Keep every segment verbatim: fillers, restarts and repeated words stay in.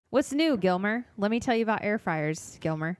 What's new, Gilmer? Let me tell you about air fryers, Gilmer.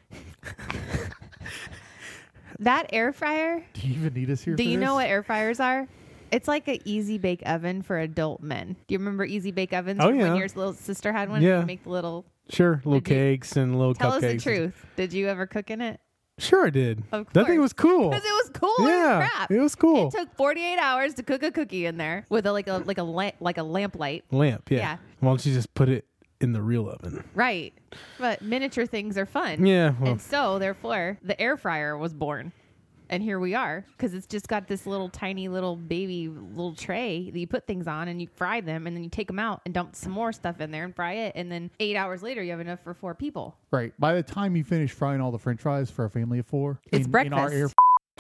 That air fryer. Do you even need us here? Do for you this? know what air fryers are? It's like an easy bake oven for adult men. Do you remember easy bake ovens? Oh, from yeah. When your little sister had one? Yeah. You make the little. Sure, little Did you- cakes and little Tell cupcakes. us the truth. Did you ever cook in it? Sure, I did. Of That thing course. was cool. Because it was cool Yeah, as crap. it was cool. It took forty-eight hours to cook a cookie in there with a like a like a lamp like a lamp light. Lamp, yeah. Yeah. Why don't you just put it in the real oven? Right. But miniature things are fun. Yeah, well, And so, therefore, the air fryer was born. And here we are, because it's just got this little tiny little baby little tray that you put things on and you fry them, and then you take them out and dump some more stuff in there and fry it. And then eight hours later, you have enough for four people. Right. By the time you finish frying all the French fries for a family of four, It's in, breakfast. In our air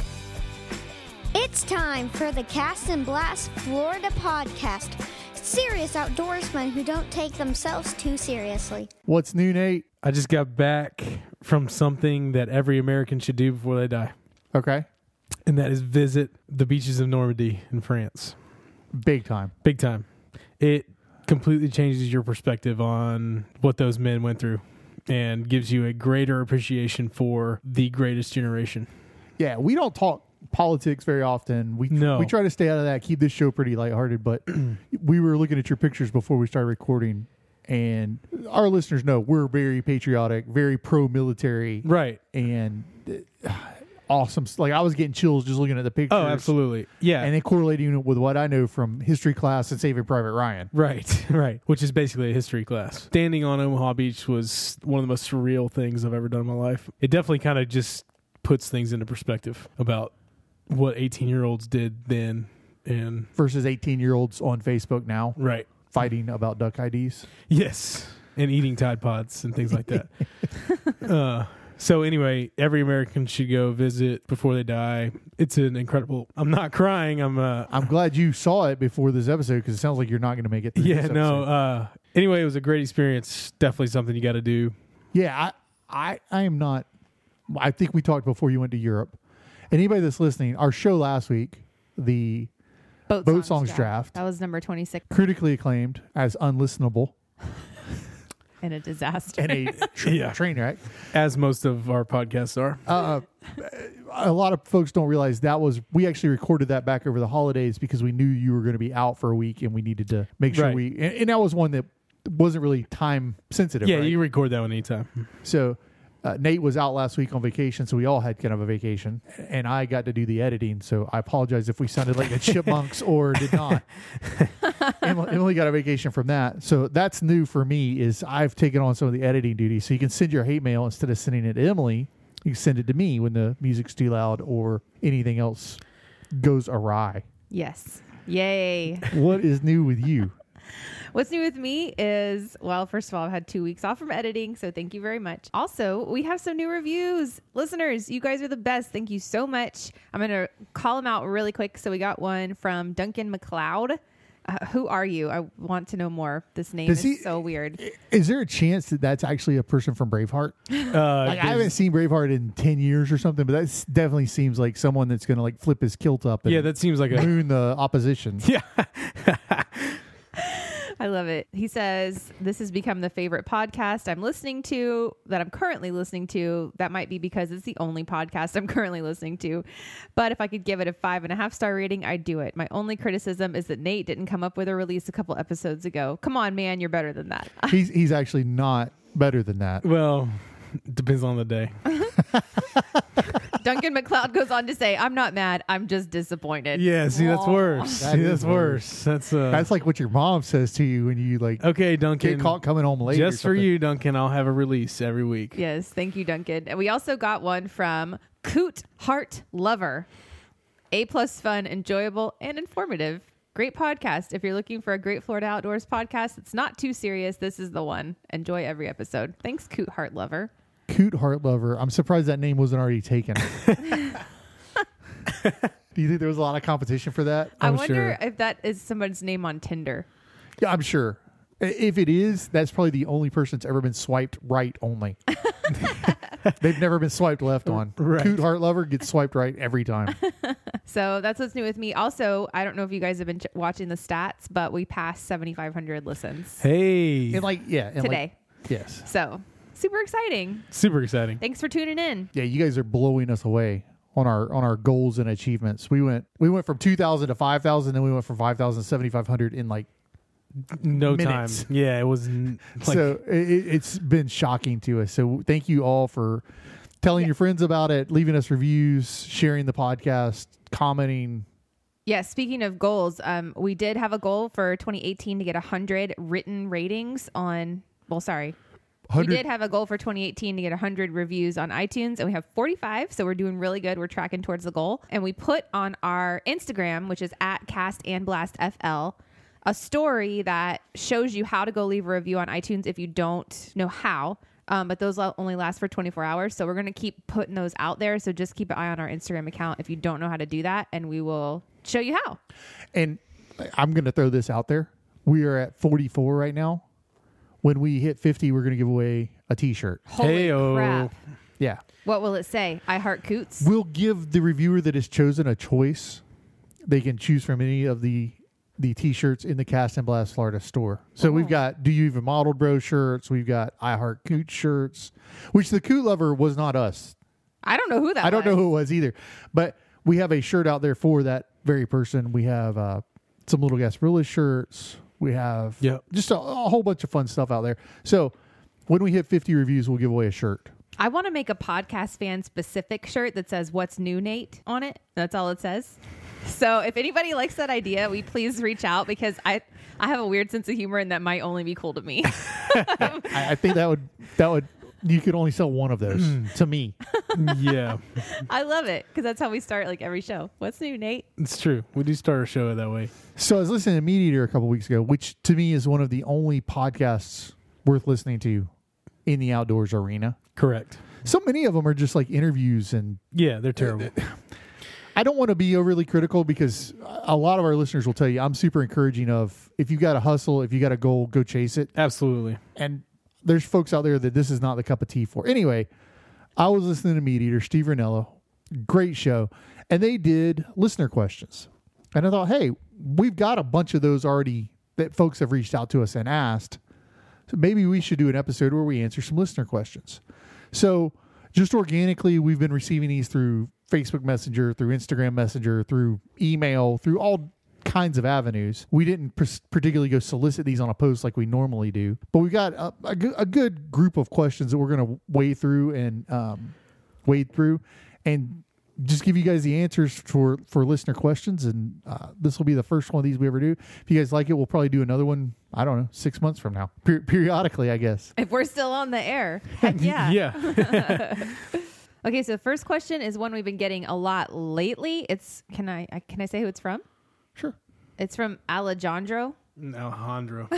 It's time for the Cast and Blast Florida podcast. Serious outdoorsmen who don't take themselves too seriously. What's new, Nate? I just got back from something that every American should do before they die, Okay. and that is visit the beaches of Normandy in France. Big time. Big time. It completely changes your perspective on what those men went through and gives you a greater appreciation for the greatest generation. Yeah, we don't talk politics very often. We No. we try to stay out of that, keep this show pretty lighthearted, but we were looking at your pictures before we started recording, and our listeners know we're very patriotic, very pro-military, Right. and uh, awesome. Like, I was getting chills just looking at the pictures. Oh, absolutely. Yeah. And it correlating with what I know from history class and Saving Private Ryan. Right, right. Which is basically a history class. Standing on Omaha Beach was one of the most surreal things I've ever done in my life. It definitely kind of just puts things into perspective about what eighteen-year-olds did then. And Versus eighteen-year-olds on Facebook now right. fighting about duck I Ds. Yes. And eating Tide Pods and things like that. uh, so anyway, every American should go visit before they die. It's an incredible... I'm not crying. I'm... Uh, I'm glad you saw it before this episode because it sounds like you're not going to make it through yeah, this no. episode. Uh, anyway, it was a great experience. Definitely something you got to do. Yeah, I, I, I am not. I think we talked before you went to Europe. Anybody that's listening, our show last week, the Boat, Boat Songs Draft. That was number twenty-six critically acclaimed as unlistenable and a disaster. and a tr- Yeah. train wreck. As most of our podcasts are. Uh, a lot of folks don't realize that was, we actually recorded that back over the holidays because we knew you were going to be out for a week and we needed to make sure Right. we, and, and that was one that wasn't really time sensitive. Yeah, right? you record that one anytime. So uh, Nate was out last week on vacation, so we all had kind of a vacation, and I got to do the editing. So I apologize if we sounded like the chipmunks or did not. Emily, Emily got a vacation from that, so that's new for me. Is I've taken on some of the editing duties. So you can send your hate mail instead of sending it to Emily. You can send it to me when the music's too loud or anything else goes awry. Yes. Yay. What is new with you? What's new with me is, well, first of all, I've had two weeks off from editing, so thank you very much. Also, we have some new reviews. Listeners, you guys are the best. Thank you so much. I'm going to call them out really quick. So we got one from Duncan McLeod. Uh, who are you? I want to know more. This name Does is he- so weird. Is there a chance that that's actually a person from Braveheart? Uh, Like, I haven't seen Braveheart in ten years or something, but that definitely seems like someone that's going to like flip his kilt up and yeah, that seems like a... moon the opposition. Yeah. I love it. He says, this has become the favorite podcast I'm listening to, that I'm currently listening to. That might be because it's the only podcast I'm currently listening to. But if I could give it a five and a half star rating, I'd do it. My only criticism is that Nate didn't come up with a release a couple episodes ago. Come on, man. You're better than that. he's he's actually not better than that. Well, depends on the day. Duncan McLeod goes on to say, I'm not mad. I'm just disappointed. Yeah, see, that's Aw. worse. That see, is that's worse. That's uh. That's like what your mom says to you when you like okay, Duncan. get caught coming home late. or Just for something. you, Duncan, I'll have a release every week. Yes. Thank you, Duncan. And we also got one from Coot Heart Lover. A plus fun, enjoyable, and informative. Great podcast. If you're looking for a great Florida Outdoors podcast that's not too serious, this is the one. Enjoy every episode. Thanks, Coot Heart Lover. Coot Heart Lover. I'm surprised that name wasn't already taken. Do you think there was a lot of competition for that? I I'm wonder sure. if that is someone's name on Tinder. Yeah, I'm sure. I- If it is, that's probably the only person that's ever been swiped right only. They've never been swiped left on. Right. Coot Heart Lover gets swiped right every time. So that's what's new with me. Also, I don't know if you guys have been ch- watching the stats, but we passed seventy-five hundred listens Hey. And like, yeah. And today. Like, yes. So super exciting. Super exciting. Thanks for tuning in. Yeah, you guys are blowing us away on our on our goals and achievements. We went we went from two thousand to five thousand, then we went from five thousand to seventy-five hundred in like No minutes. time. Yeah, it was n- like, so it, it's been shocking to us. So thank you all for telling Yeah. your friends about it, leaving us reviews, sharing the podcast, commenting. Yeah, speaking of goals, um, we did have a goal for twenty eighteen to get one hundred written ratings on, well, sorry. We one hundred did have a goal for twenty eighteen to get one hundred reviews on iTunes, and we have forty-five, so we're doing really good. We're tracking towards the goal. And we put on our Instagram, which is at Cast and Blast F L, a story that shows you how to go leave a review on iTunes if you don't know how. Um, but those only last for twenty-four hours. So we're going to keep putting those out there. So just keep an eye on our Instagram account if you don't know how to do that, and we will show you how. And I'm going to throw this out there. We are at forty-four right now. When we hit fifty, we're going to give away a T-shirt. Holy Hey-o. crap. Yeah. What will it say? I heart Coots? We'll give the reviewer that has chosen a choice. They can choose from any of the the T-shirts in the Cast and Blast Florida store. So Oh. we've got Do You Even Model Bro shirts. We've got I Heart Coot shirts, which the Coot Lover was not us. I don't know who that I don't was. know who it was either. But we have a shirt out there for that very person. We have uh, some Little Gasparilla shirts. We have Yep. just a, a whole bunch of fun stuff out there. So when we hit fifty reviews, we'll give away a shirt. I want to make a podcast fan specific shirt that says "What's new, Nate?" on it. That's all it says. So if anybody likes that idea, we please reach out, because I I have a weird sense of humor and that might only be cool to me. I, I think that would that would you could only sell one of those to me. yeah, I love it because that's how we start like every show. What's new, Nate? it's true. We do start our show that way. So I was listening to Meat Eater a couple weeks ago, which to me is one of the only podcasts worth listening to in the outdoors arena. Correct. So many of them are just like interviews, and Yeah, they're terrible. I don't want to be overly critical, because a lot of our listeners will tell you I'm super encouraging of, if you got a hustle, if you got a goal, go chase it. Absolutely. And there's folks out there that this is not the cup of tea for. Anyway, I was listening to Meat Eater, Steve Ranella, great show, and they did listener questions. And I thought, hey, we've got a bunch of those already that folks have reached out to us and asked. So maybe we should do an episode where we answer some listener questions. So just organically, we've been receiving these through Facebook Messenger, through Instagram Messenger, through email, through all kinds of avenues. We didn't pr- particularly go solicit these on a post like we normally do, but we got a, a, good, a good group of questions that we're going to wade through and um, wade through and just give you guys the answers for, for listener questions. And uh, this will be the first one of these we ever do. If you guys like it, we'll probably do another one, I don't know, six months from now, per- periodically, I guess. If we're still on the air, heck yeah. Yeah. Okay, so the first question is one we've been getting a lot lately. It's can I I- can I say who it's from? Sure. It's from Alejandro. Alejandro.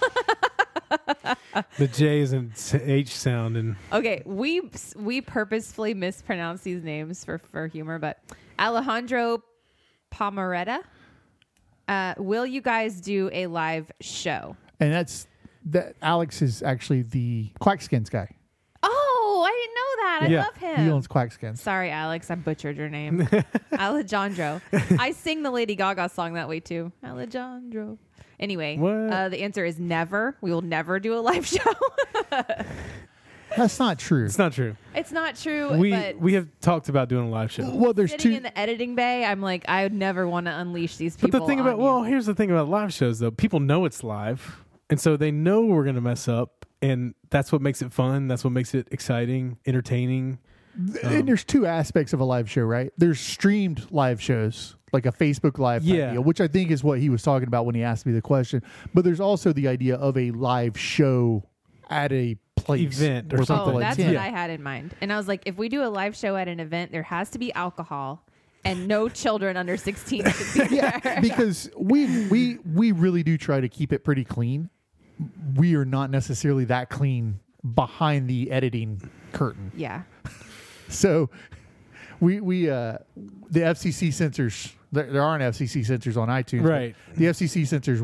The J is an H sound, and Okay, we we purposefully mispronounce these names for, for humor, but Alejandro Pomaretta. Uh, will you guys do a live show? And that's that. Alex is actually the Quackskins guy. Oh, I didn't know that. I Yeah, love He him. owns Quackskins. Sorry, Alex, I butchered your name. Alejandro. I sing the Lady Gaga song that way too. Alejandro. Anyway, What? uh, the answer is never. We will never do a live show. That's not true. it's not true. It's not true. We but we have talked about doing a live show. Well, there's sitting two. in the editing bay, I'm like, I would never want to unleash these But people. the thing on about you. well, here's the thing about live shows though. People know it's live, and so they know we're going to mess up, and that's what makes it fun. That's what makes it exciting, entertaining. and there's two aspects of a live show, right? There's streamed live shows, like a Facebook Live type Yeah. deal, which I think is what he was talking about when he asked me the question. But there's also the idea of a live show at a place Event or or something Oh, like that's that. what Yeah. I had in mind. And I was like, if we do a live show at an event, there has to be alcohol and no children under sixteen should be there. Yeah, because we we we really do try to keep it pretty clean. We are not necessarily that clean behind the editing curtain. Yeah. So we we uh the F C C censors there, there aren't F C C censors on iTunes. but Right. The F C C censors would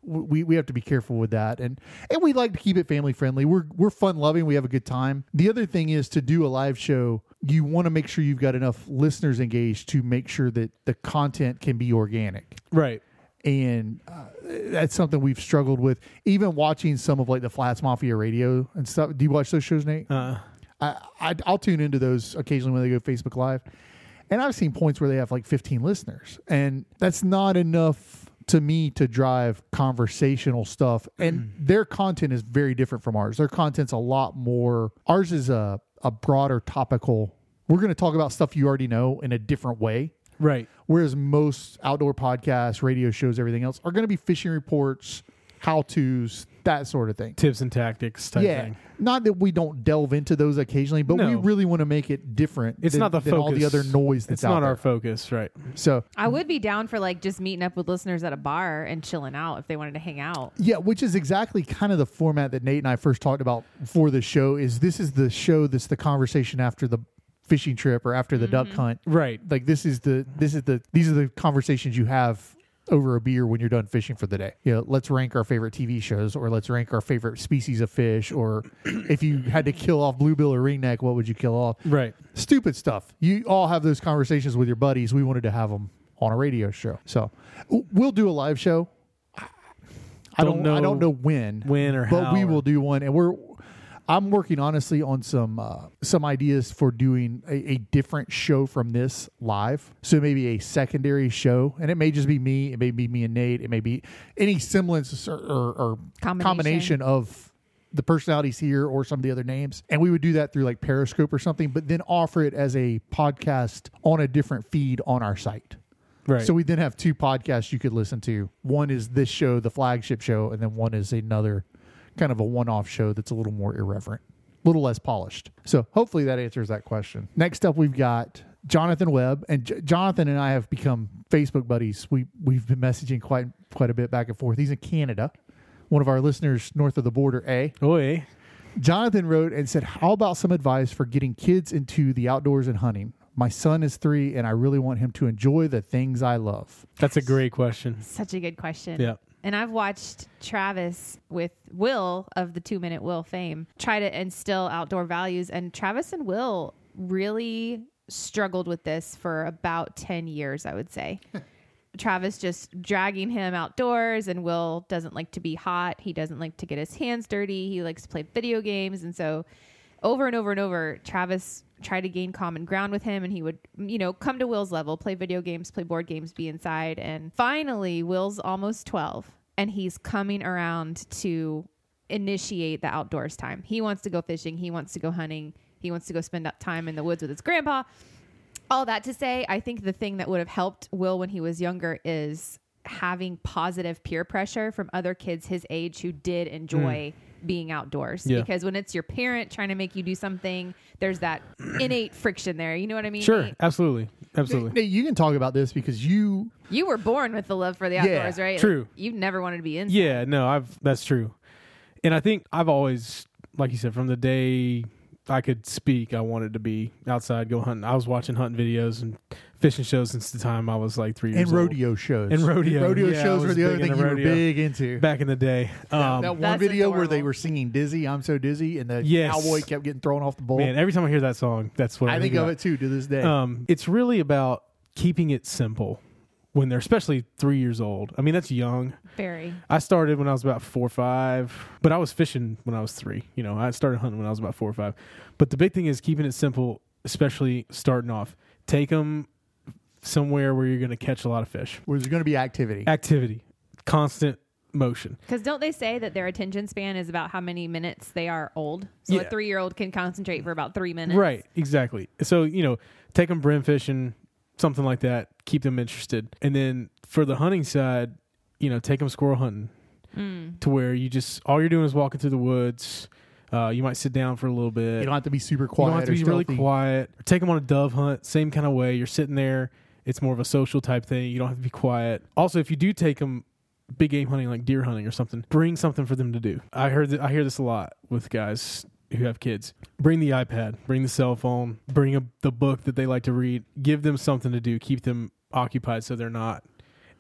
we, we have to be careful with that. And and we like to keep it family friendly. We're we're fun loving. We have a good time. The other thing is to do a live show, you want to make sure you've got enough listeners engaged to make sure that the content can be organic. Right. And uh, that's something we've struggled with. Even watching some of like the Flats Mafia radio and stuff. Do you watch those shows, Nate? Uh, I, I I'll tune into those occasionally when they go Facebook Live, and I've seen points where they have like fifteen listeners, and that's not enough to me to drive conversational stuff. And their content is very different from ours. Their content's a lot more. Ours is a a broader topical. We're going to talk about stuff you already know in a different way. right. Whereas most outdoor podcasts, radio shows, everything else are going to be fishing reports, how-tos, that sort of thing. Tips and tactics type Yeah. thing. Not that we don't delve into those occasionally, but we No. really want to make it different. It's than, not the than focus. all the other noise that's It's out not there. our focus, right? So I would be down for like just meeting up with listeners at a bar and chilling out if they wanted to hang out. yeah, which is exactly kind of the format that Nate and I first talked about for the show. Is this is the show that's the conversation after the fishing trip or after the duck hunt. Right. Like this is the this is the these are the conversations you have over a beer when you're done fishing for the day. You know, let's rank our favorite T V shows, or let's rank our favorite species of fish, or if you had to kill off bluebill or ringneck, what would you kill off? Right. Stupid stuff. You all have those conversations with your buddies. We wanted to have them on a radio show. So we'll do a live show. I Don't don't I know don't know when. when or but how we or- will do one, and we're I'm working honestly on some uh, some ideas for doing a, a different show from this live. So maybe a secondary show, and it may just be me. It may be me and Nate. It may be any semblance or, or, or Combination. combination of the personalities here or some of the other names. And we would do that through like Periscope or something, but then offer it as a podcast on a different feed on our site. Right. So we then have two podcasts you could listen to. One is this show, the flagship show, and then one is another kind of a one-off show that's a little more irreverent, a little less polished. So hopefully that answers that question. Next up, we've got Jonathan Webb, and J- Jonathan and I have become Facebook buddies. We we've been messaging quite quite a bit back and forth. He's in Canada, one of our listeners north of the border. A Oi. Jonathan wrote and said, "How about some advice for getting kids into the outdoors and hunting? My son is three, and I really want him to enjoy the things I love." That's a great question. Such a good question. Yeah. And I've watched Travis with Will of the Two Minute Will fame try to instill outdoor values. And Travis and Will really struggled with this for about ten years, I would say. Travis just dragging him outdoors, and Will doesn't like to be hot. He doesn't like to get his hands dirty. He likes to play video games. And so over and over and over, Travis tried to gain common ground with him, and he would, you know, come to Will's level, play video games, play board games, be inside. And finally, Will's almost twelve, and he's coming around to initiate the outdoors time. He wants to go fishing. He wants to go hunting. He wants to go spend time in the woods with his grandpa. All that to say, I think the thing that would have helped Will when he was younger is having positive peer pressure from other kids his age who did enjoy mm. being outdoors. Yeah. Because when it's your parent trying to make you do something, there's that innate friction there. You know what I mean? Sure. Nate? Absolutely. Absolutely. Nate, you can talk about this because you You were born with the love for the Yeah, outdoors, right? true. Like, you've never wanted to be inside. Yeah, no, I've that's true. And I think I've always, like you said, from the day I could speak, I wanted to be outside, go hunting. I was watching hunting videos and fishing shows since the time I was like three years and old. rodeo shows. And rodeo. Rodeo Yeah, I shows were was the other big thing into you were rodeo. big into. Back in the day. Um, that one That's video where they adorable. were singing Dizzy, I'm So Dizzy, and the Yes. cowboy kept getting thrown off the bowl. man, every time I hear that song, that's what I, I think about. of it too to this day. Um, it's really about keeping it simple when they're especially three years old. I mean, that's young. Very. I started when I was about four or five, but I was fishing when I was three. You know, I started hunting when I was about four or five. But the big thing is keeping it simple, especially starting off. Take them somewhere where you're going to catch a lot of fish. Where there's going to be activity. Activity, constant motion. Because don't they say that their attention span is about how many minutes they are old? So Yeah. a three-year-old can concentrate for about three minutes. Right, exactly. So, you know, take them brim fishing, something like that, keep them interested. And then for the hunting side, you know, take them squirrel hunting Mm. to where you just, all you're doing is walking through the woods. Uh, you might sit down for a little bit. You don't have to be super You quiet. don't have to or be really stealthy. quiet. Or take them on a dove hunt, same kind of way. You're sitting there. It's more of a social type thing. You don't have to be quiet. Also, if you do take them big game hunting, like deer hunting or something, bring something for them to do. I heard that, I hear this a lot with guys who have kids. Bring the iPad, bring the cell phone, bring a, the book that they like to read. Give them something to do. Keep them occupied so they're not. And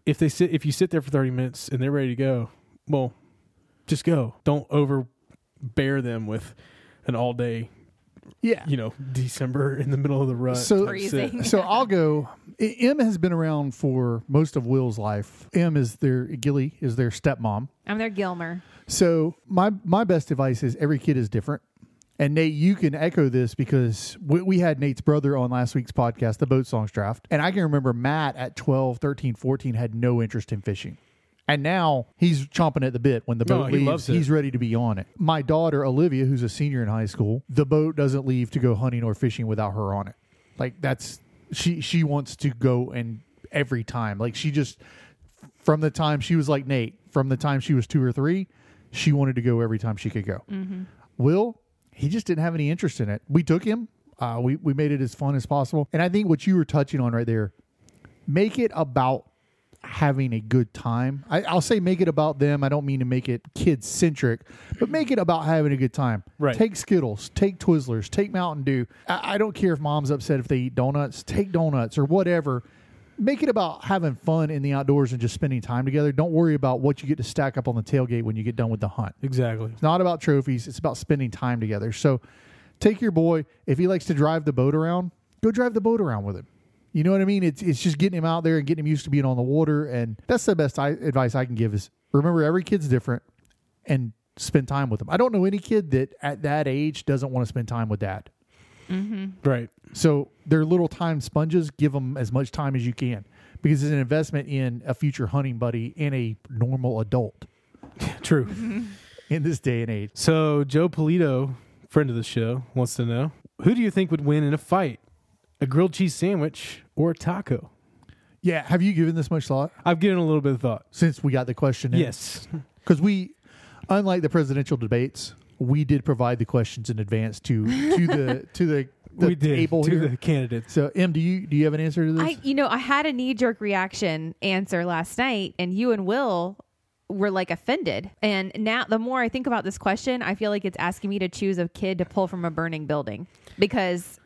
if they sit, if you sit there for thirty minutes and they're ready to go, well, just go. Don't overbear them with an all day, Yeah. you know, December in the middle of the rut. So- type sit. Freezing. So I'll go. I- M has been around for most of Will's life. M is their Gilly is their stepmom. I'm their Gilmer. So my my best advice is every kid is different. And Nate, you can echo this because we, we had Nate's brother on last week's podcast, the Boat Songs Draft. And I can remember Matt at twelve, thirteen, fourteen had no interest in fishing. And now he's chomping at the bit. When the No, boat he leaves, loves it. he's ready to be on it. My daughter, Olivia, who's a senior in high school, the boat doesn't leave to go hunting or fishing without her on it. Like that's, she, she wants to go and every time. Like she just, from the time she was like Nate, from the time she was two or three, she wanted to go every time she could go. Mm-hmm. Will, he just didn't have any interest in it. We took him. Uh, we, we made it as fun as possible. And I think what you were touching on right there, make it about having a good time. I, I'll say make it about them. I don't mean to make it kid-centric, but make it about having a good time. Right. Take Skittles, take Twizzlers, take Mountain Dew. I, I don't care if mom's upset if they eat donuts. Take donuts or whatever. Make it about having fun in the outdoors and just spending time together. Don't worry about what you get to stack up on the tailgate when you get done with the hunt. Exactly. It's not about trophies. It's about spending time together. So take your boy. If he likes to drive the boat around, go drive the boat around with him. You know what I mean? It's it's just getting him out there and getting him used to being on the water. And that's the best I, advice I can give is remember every kid's different and spend time with them. I don't know any kid that at that age doesn't want to spend time with dad. Mm-hmm. Right. So they're little time sponges. Give them as much time as you can because it's an investment in a future hunting buddy and a normal adult True. in this day and age. So Joe Polito, friend of the show, wants to know, who do you think would win in a fight? A grilled cheese sandwich or a taco? Yeah. Have you given this much thought I've given a little bit of thought. since we got the question in? Yes. Because we, unlike the presidential debates, we did provide the questions in advance to to the to the, the we did table to here. the candidates. So, Em, do you do you have an answer to this? I, you know, I had a knee jerk reaction answer last night, and you and Will were like offended. And now, the more I think about this question, I feel like it's asking me to choose a kid to pull from a burning building because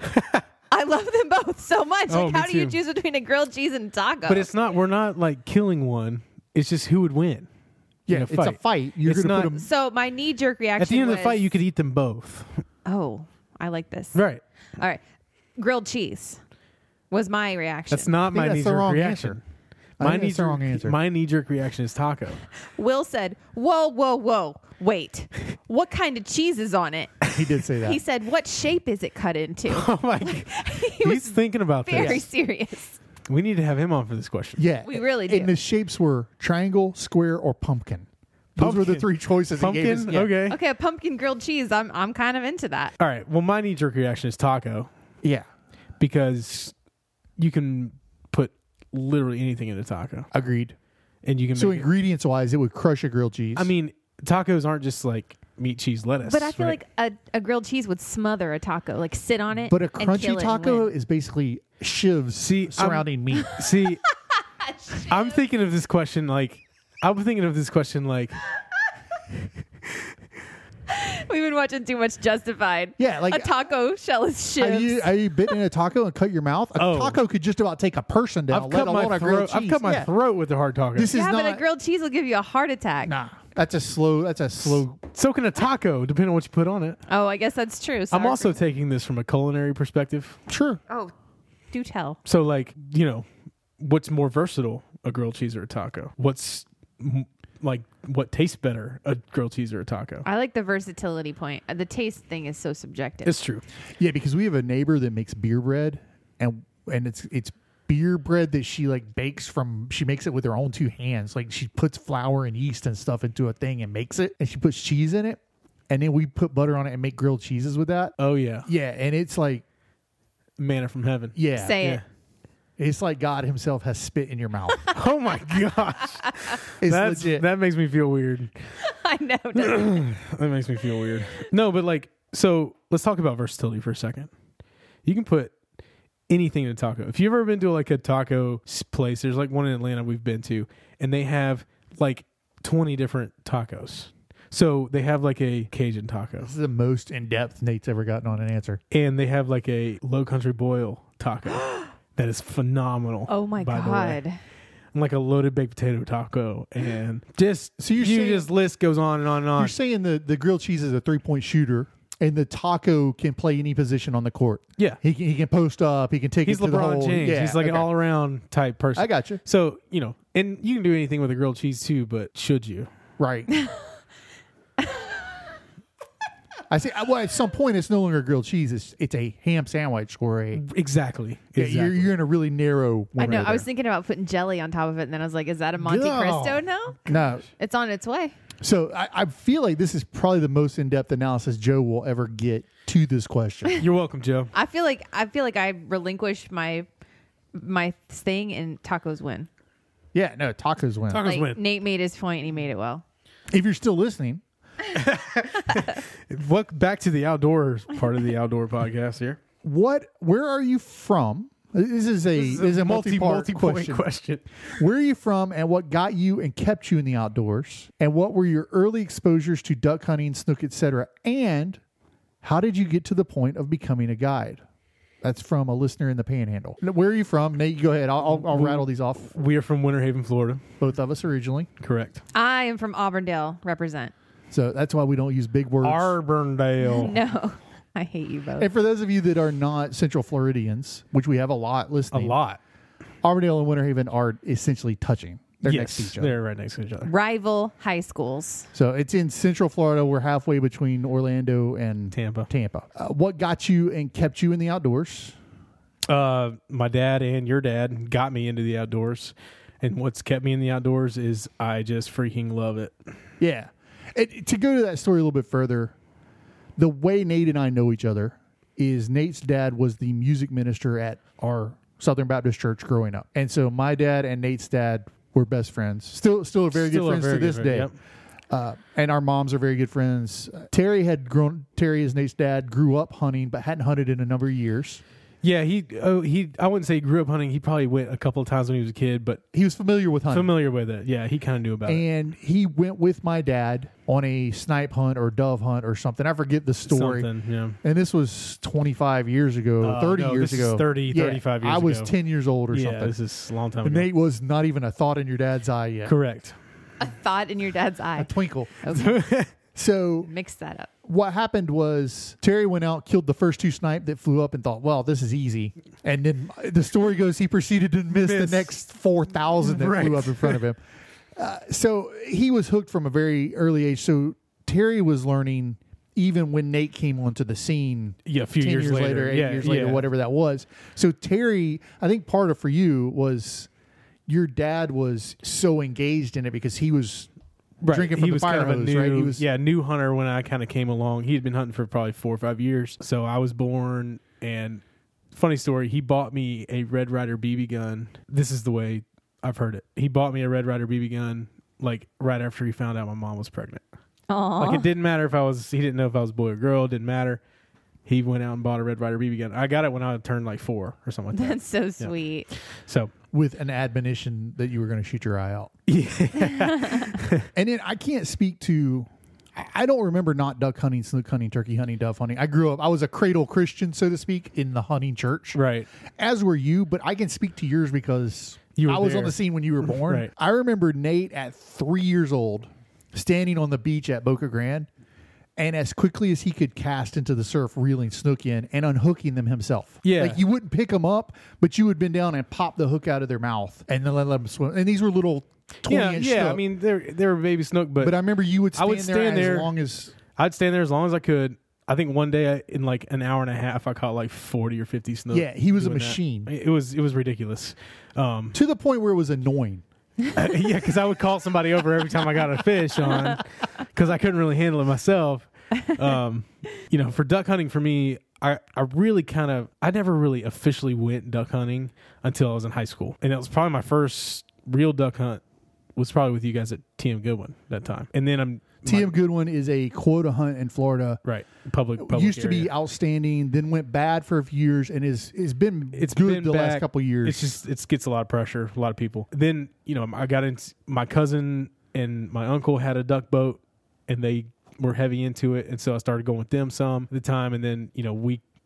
I love them both so much. Oh, like, me how do you too. choose between a grilled cheese and a taco? But it's not, we're not like killing one. It's just who would win. yeah, in a it's a fight. fight. You're It's going to not- put them. so my knee jerk reaction At the end of the was- fight, you could eat them both. Oh, I like this. Right. All right, grilled cheese was my reaction. That's not think my that's knee the jerk wrong reaction. answer. I My think knee that's the wrong answer. My knee jerk reaction is taco. Will said, "Whoa, whoa, whoa! Wait, what kind of cheese is on it?" He did say that. He said, "What shape is it cut into?" Oh my god. He was He's thinking about very this. serious. We need to have him on for this question. yeah, We really do. And the shapes were triangle, square, or pumpkin. Those were the Pumpkin. three choices. he gave Pumpkin? us. Yeah. Okay. Okay, a pumpkin grilled cheese. I'm I'm kind of into that. All right. Well, my knee jerk reaction is taco Yeah, because you can put literally anything in a taco, agreed. and you can. So make it- ingredients wise, it would crush a grilled cheese. I mean, tacos aren't just like meat, cheese, lettuce. But I feel right? like a, a grilled cheese would smother a taco, like sit on it. but a and kill crunchy it and taco win. is basically shivs See, I'm- surrounding meat. See, I'm thinking of this question like I'm thinking of this question like We've been watching too much Justified. Yeah, like a taco shell is Are shivs. you, are you bitten in a taco and cut your mouth? A Oh. taco could just about take a person down, I've let cut alone my a grilled throat. cheese. I've cut my Yeah. throat with a hard taco. This is yeah, not. but a grilled cheese will give you a heart attack. nah, that's a slow. That's a slow. So can a taco, depending on what you put on it. Oh, I guess that's true. I'm Sour also cream. taking this from a culinary perspective. Sure. Oh, do tell. So, like, you know, what's more versatile, a grilled cheese or a taco? What's m- like what tastes better, a grilled cheese or a taco? I like the versatility point. Uh, The taste thing is so subjective. It's true. Yeah, because we have a neighbor that makes beer bread, and and it's it's beer bread that she like bakes from. She makes it with her own two hands. Like she puts flour and yeast and stuff into a thing and makes it, and she puts cheese in it, and then we put butter on it and make grilled cheeses with that. Oh yeah, Yeah, and it's like manna from heaven. yeah, Say Yeah. it. it's like God Himself has spit in your mouth. Oh my gosh, It's that's legit. that makes me feel weird. I know. doesn't it? That makes me feel weird. No, but like, so let's talk about versatility for a second. You can put anything in a taco. If you've ever been to like a taco s- place, there's like one in Atlanta we've been to, and they have like twenty different tacos. So they have like a Cajun taco, This is the most in depth Nate's ever gotten on an answer. and they have like a Low Country Boil taco that is phenomenal. Oh my by the way. god. and like a loaded baked potato taco, and just So you're you saying- just list goes on and on and on. You're saying the, the grilled cheese is a three point shooter, and the taco can play any position on the court. Yeah, He can, he can post up. He can take he's it to the LeBron hole. James. Yeah, He's like okay. an all around type person. I got you. So you know, and you can do anything with a grilled cheese too, but should you? Right. I say, well, at some point, it's no longer grilled cheese. It's it's a ham sandwich or a. Exactly. Yeah, exactly. you're, you're in a really narrow. I know. window I was there. thinking about putting jelly on top of it, and then I was like, "Is that a Monte No. Cristo?" No, No. it's on its way. So I, I feel like this is probably the most in depth analysis Joe will ever get to this question. You're welcome, Joe. I feel like I feel like I relinquished my my thing, and tacos win. Yeah, no, tacos win. Tacos Like win. Nate made his point, and he made it well. If you're still listening, What back to the outdoors part of the outdoor podcast here. what? Where are you from? This is a this is a multi-part multi-point question. question. Where are you from, and what got you and kept you in the outdoors? And what were your early exposures to duck hunting, snook, et cetera? And how did you get to the point of becoming a guide? That's from a listener in the Panhandle. Where are you from, Nate? Go ahead. I'll, I'll, I'll rattle these off. We are from Winter Haven, Florida. Both of us originally, Correct. I am from Auburndale. Represent. so that's why we don't use big words. Arbordale. No, I hate you both. And for those of you that are not Central Floridians, which we have a lot A listening, lot. Auburndale and Winter Haven are essentially touching. They're yes, next to each other. they're right next to each other. Rival high schools. So it's in Central Florida. We're halfway between Orlando and Tampa. Tampa. Uh, what got you and kept you in the outdoors? Uh, my dad and your dad got me into the outdoors, and what's kept me in the outdoors is I just freaking love it. Yeah. And to go to that story a little bit further, the way Nate and I know each other is Nate's dad was the music minister at our Southern Baptist church growing up. And so my dad and Nate's dad were best friends. Still still are very Still good a friends very to this good day. friend, Uh, and our moms are very good friends. Uh, Terry had grown, Terry is Nate's dad, grew up hunting, but hadn't hunted in a number of years. Yeah, he oh he I wouldn't say he grew up hunting. He probably went a couple of times when he was a kid, but He was familiar with hunting. familiar with it. Yeah, he kind of knew about it. And he went with my dad on a snipe hunt or dove hunt or something. I forget the story. Something, yeah. And this was twenty-five years ago, Uh, thirty no, years this is ago. thirty, Yeah, thirty-five years I was ago. ten years old or Yeah, something. this is a long time And ago. Nate was not even a thought in your dad's eye yet. Correct. A thought in your dad's A eye. twinkle. Okay. So Mix that up. what happened was Terry went out, killed the first two snipe that flew up and thought, well, this is easy. And then the story goes he proceeded to miss, Miss. the next four thousand that Right. flew up in front of him. Uh, so he was hooked from a very early age. So Terry was learning even when Nate came onto the scene Yeah, a few ten years, years, later, eight yeah, years later, yeah. whatever that was. So Terry, I think part of for you was your dad was so engaged in it because he was Right. drinking from he the was fire kind of a hose, new, right? He was yeah, new hunter when I kind of came along. He had been hunting for probably four or five years. So I was born, and funny story, he bought me a Red Ryder B B gun. This is the way I've heard it. He bought me a Red Ryder B B gun like right after he found out my mom was pregnant. Aww. Like it didn't matter if I was, he didn't know if I was a boy or girl. It didn't matter. He went out and bought a Red Ryder B B gun. I got it when I turned like four or something like that. That's so sweet. So with an admonition that you were going to shoot your eye out. yeah, And then I can't speak to, I- I don't remember not duck hunting, snook hunting, turkey hunting, dove hunting. I grew up, I was a cradle Christian, so to speak, in the hunting church, right. as were you, but I can speak to yours because You were I was there. on the scene when you were born. Right. I remember Nate at three years old standing on the beach at Boca Grande, and as quickly as he could cast into the surf, reeling snook in and unhooking them himself. Yeah. Like you wouldn't pick them up, but you would bend down and pop the hook out of their mouth and then let them swim. And these were little twenty Yeah, inch yeah. snook. I mean, they're they're baby snook, but, but I remember you would I stand, would there stand as there. long as I'd stand there as long as I could. I think one day I, in like an hour and a half, I caught like forty or fifty snook. Yeah, he was a doing that. machine. It was it was ridiculous. Um, to the point where it was annoying. yeah, because I would call somebody over every time I got a fish on, because I couldn't really handle it myself. Um, you know, for duck hunting, for me, I, I really kind of I never really officially went duck hunting until I was in high school, and it was probably my first real duck hunt was probably with you guys at T M Goodwin that time, and then I'm T M my- Goodwin is a quota hunt in Florida. right public, public Used to area. be outstanding, then went bad for a few years, and is has been It's good been the last back. couple of years. It's just it gets a lot of pressure, a lot of people. Then you know I got into my cousin and my uncle had a duck boat, and they were heavy into it, and so I started going with them some at the time. And then you know we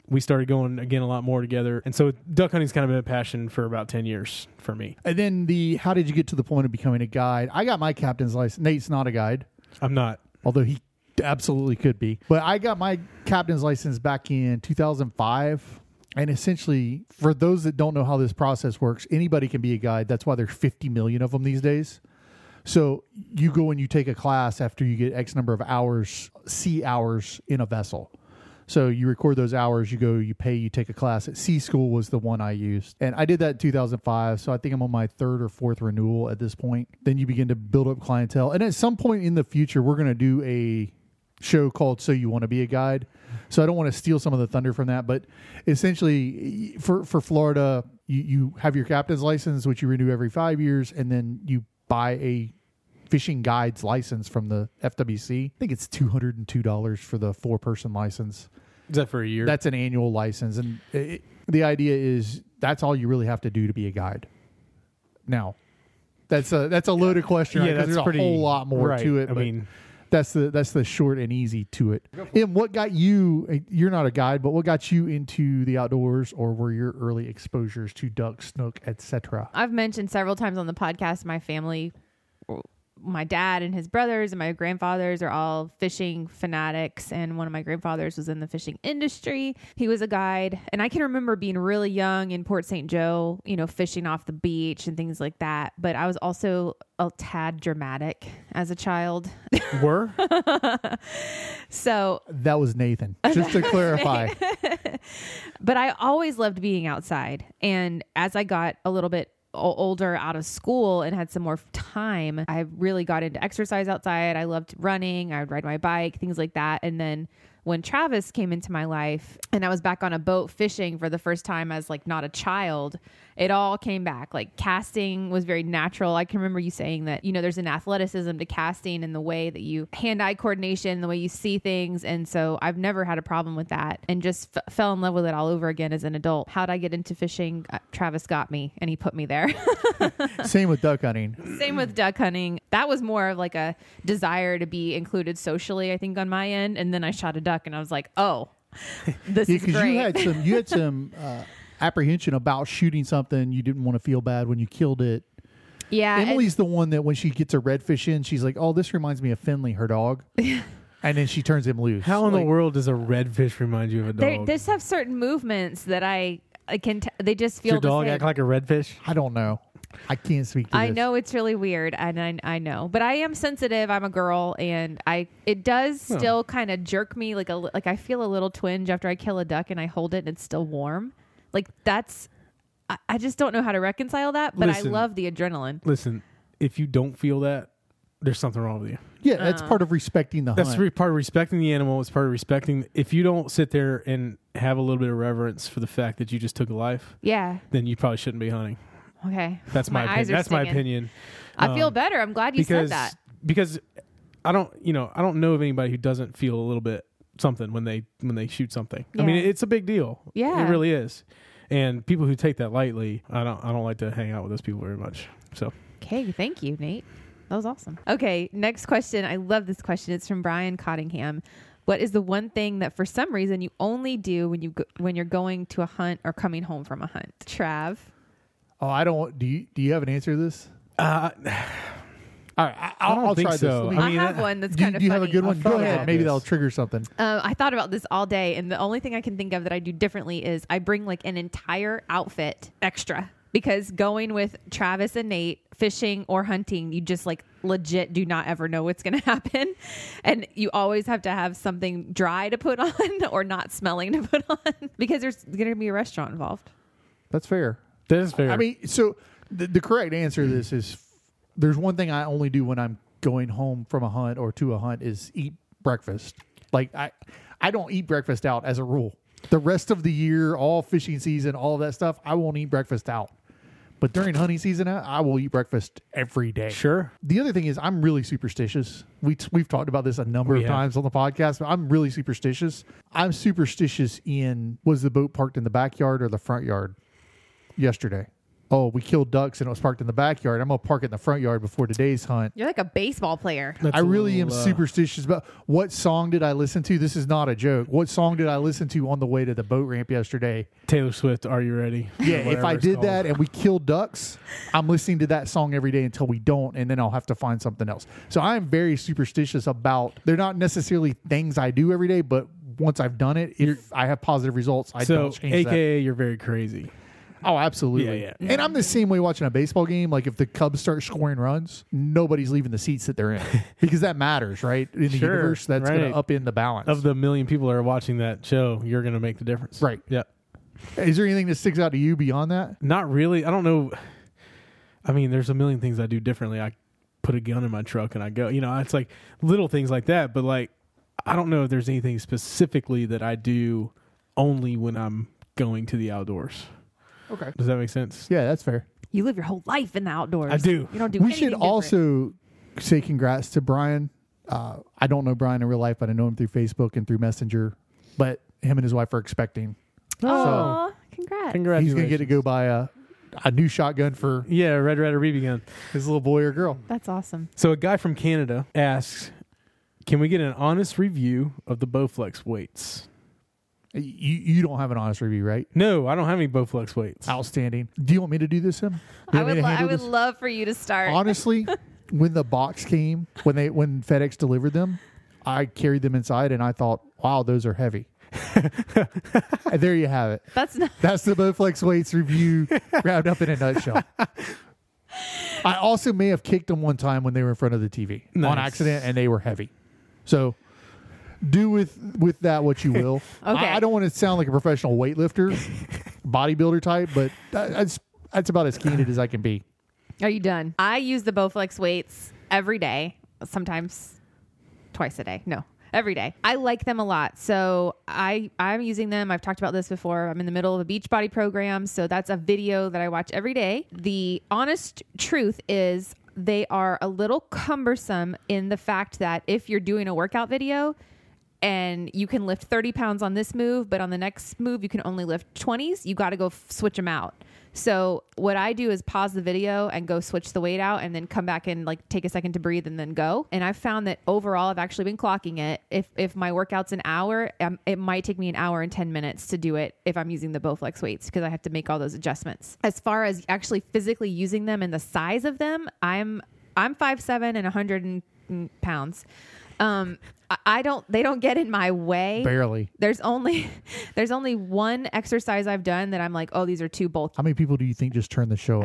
we started going again a lot more together. And so duck hunting's kind of been a passion for about ten years for me. And then the how did you get to the point of becoming a guide? I got my captain's license. Nate's not a guide, I'm not. although he absolutely could be. But I got my captain's license back in two thousand five. And essentially, for those that don't know how this process works, anybody can be a guide. That's why there's fifty million of them these days. So you go and you take a class after you get X number of hours, sea hours in a vessel. So you record those hours, you go, you pay, you take a class. At Sea School was the one I used. And I did that in two thousand five. So I think I'm on my third or fourth renewal at this point. Then you begin to build up clientele. And at some point in the future, we're going to do a show called So You Want to Be a Guide. So I don't want to steal some of the thunder from that. But essentially, for, for Florida, you, you have your captain's license, which you renew every five years. And then you buy a fishing guide's license from the F W C. I think it's two hundred two dollars for the four-person license. Is that for a year? That's an annual license. And it, the idea is that's all you really have to do to be a guide. Now, that's a that's a loaded question. Yeah, right? 'Cause that's there's pretty, a whole lot more right. to it. I but mean, that's the that's the short and easy to it. And what got you? You're not a guide, but what got you into the outdoors, or were your early exposures to duck, snook, et cetera? I've mentioned several times on the podcast, my family, my dad and his brothers and my grandfathers are all fishing fanatics. And one of my grandfathers was in the fishing industry. He was a guide. And I can remember being really young in Port Saint Joe, you know, fishing off the beach and things like that. But I was also a tad dramatic as a child. were? So That was Nathan, just to clarify. but I always loved being outside. And as I got a little bit older, out of school, and had some more time, I really got into exercise outside. I loved running. I would ride my bike, things like that. And then when Travis came into my life and I was back on a boat fishing for the first time as like not a child, it all came back. Like casting was very natural. I can remember you saying that, you know, there's an athleticism to casting in the way that you hand-eye coordination, the way you see things. And so I've never had a problem with that, and just f- fell in love with it all over again as an adult. How'd I get into fishing? Uh, Travis got me and he put me there. Same with duck hunting. Same with duck hunting. That was more of like a desire to be included socially, I think, on my end. And then I shot a duck and I was like, oh, this Yeah, is because great. you had some you had some uh, apprehension about shooting something. You didn't want to feel bad when you killed it. yeah. and- Emily's the one that when she gets a redfish in, she's like, "Oh, this reminds me of Finley, her dog," and then she turns him loose. How in Like, the world does a redfish remind you of a They dog? they just have certain movements that I I can t- they just Does feel your the dog same. act like a redfish? I don't know. I can't speak to I this. know it's really weird, and I, I know, but I am sensitive. I'm a girl, and I it does Huh. still kind of jerk me like a li- like I feel a little twinge after I kill a duck and I hold it and it's still warm. Like that's I, I just don't know how to reconcile that, but Listen. I love the adrenaline. Listen, if you don't feel that, there's something wrong with you. Yeah, that's Uh. part of respecting the That's hunt. re- part of respecting the animal. It's part of respecting. If you don't sit there and have a little bit of reverence for the fact that you just took a life, Yeah. then you probably shouldn't be hunting. Okay. That's my, My eyes opinion. are That's my stinging. opinion. I feel Um, better. I'm glad you because said that. because I don't you know I don't know of anybody who doesn't feel a little bit something when they when they shoot something. I mean, Yeah. it's a big deal. Yeah. it really is. And people who take that lightly, I don't I don't like to hang out with those people very much. So Okay, thank you, Nate. That was awesome. Okay, next question. I love this question. It's from Brian Cottingham. What is the one thing that for some reason you only do when you go, when you're going to a hunt or coming home from a hunt? Trav. Oh, I don't. Do you? Do you have an answer to this? uh, All right, I, I I'll, don't I'll think try so. this. Let me- I I, mean, have uh, one that's do, kind of do you funny. have a good one? I've Go thought ahead. about Maybe this. that'll trigger something. Uh, I thought about this all day, and the only thing I can think of that I do differently is I bring like an entire outfit extra, because going with Travis and Nate fishing or hunting, you just like legit do not ever know what's going to happen, and you always have to have something dry to put on or not smelling to put on because there's going to be a restaurant involved. That's fair. that is fair. I mean, so the, the correct answer to this is there's one thing I only do when I'm going home from a hunt or to a hunt is eat breakfast. Like I, I don't eat breakfast out as a rule. The rest of the year, all fishing season, all of that stuff, I won't eat breakfast out. But during hunting season, I will eat breakfast every day. sure. The other thing is I'm really superstitious. We t- we've talked about this a number We of have. times on the podcast, but I'm really superstitious. I'm superstitious in was the boat parked in the backyard or the front yard yesterday? oh, we killed ducks and it was parked in the backyard. I'm going to park it in the front yard before today's hunt. You're like a baseball player. That's I a really little, am uh, superstitious about what song did I listen to? This is not a joke. What song did I listen to on the way to the boat ramp yesterday? Taylor Swift, Are You Ready? Yeah, Or if whatever I it's did called. that and we killed ducks, I'm listening to that song every day until we don't, and then I'll have to find something else. So I am very superstitious about, they're not necessarily things I do every day, but once I've done it, if I have positive results, I So, don't change A that. K A, you're very crazy. Oh, absolutely. Yeah, yeah. And I'm the same way watching a baseball game. Like if the Cubs start scoring runs, nobody's leaving the seats that they're in because that matters, right? In the Sure, universe, that's going right. to up in the balance. Of the million people that are watching that show, you're going to make the difference. Right. Yeah. Is there anything that sticks out to you beyond that? Not really. I don't know. I mean, there's a million things I do differently. I put a gun in my truck and I go. You know, it's like little things like that. But like, I don't know if there's anything specifically that I do only when I'm going to the outdoors. Okay. Does that make sense? Yeah, that's fair. You live your whole life in the outdoors. I do. You don't do We anything should different. also say congrats to Brian. Uh, I don't know Brian in real life, but I know him through Facebook and through Messenger. But him and his wife are expecting. Oh, congrats. Congratulations. He's going to get to go buy a, a new shotgun for Yeah, Red Red or B B gun. his little boy or girl. That's awesome. So a guy from Canada asks, can we get an honest review of the Bowflex weights? You you don't have an honest review, right? No, I don't have any Bowflex weights. Outstanding. Do you want me to do this, Tim? You I want me would, to lo- I handle would this? love for you to start. Honestly, when the box came, when they when FedEx delivered them, I carried them inside and I thought, wow, those are heavy. And there you have it. That's not. That's the Bowflex weights review wrapped up in a nutshell. I also may have kicked them one time when they were in front of the T V on Nice. accident, and they were heavy. So do with with that what you will. Okay. I, I don't want to sound like a professional weightlifter, bodybuilder type, but that, that's that's about as candid as I can be. Are you done? I use the Bowflex weights every day, sometimes twice a day. No, every day. I like them a lot. So I, I'm using them. I've talked about this before. I'm in the middle of a Beachbody program. So that's a video that I watch every day. The honest truth is they are a little cumbersome in the fact that if you're doing a workout video and you can lift thirty pounds on this move, but on the next move, you can only lift twenties, you got to go f- switch them out. So what I do is pause the video and go switch the weight out and then come back and like take a second to breathe and then go. And I've found that overall, I've actually been clocking it. If if my workout's an hour, um, it might take me an hour and ten minutes to do it if I'm using the Bowflex weights because I have to make all those adjustments. As far as actually physically using them and the size of them, I'm I'm five seven and one hundred pounds. Um, I- I don't, they don't get in my way. Barely. There's only, there's only one exercise I've done that I'm like, oh, these are too bulky. How many people do you think just turned the show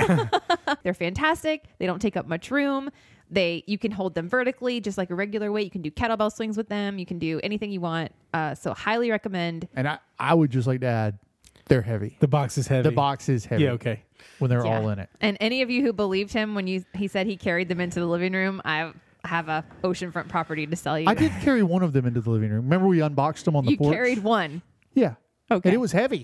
off? They're fantastic. They don't take up much room. They, you can hold them vertically, just like a regular weight. You can do kettlebell swings with them. You can do anything you want. Uh, so highly recommend. And I, I would just like to add, they're heavy. The box is heavy. The box is heavy Yeah, okay. when they're Yeah. all in it. And any of you who believed him when you, he said he carried them into the living room, I have a oceanfront property to sell you. I did carry one of them into the living room. Remember we unboxed them on the You porch? carried one. Yeah. Okay. And it was heavy.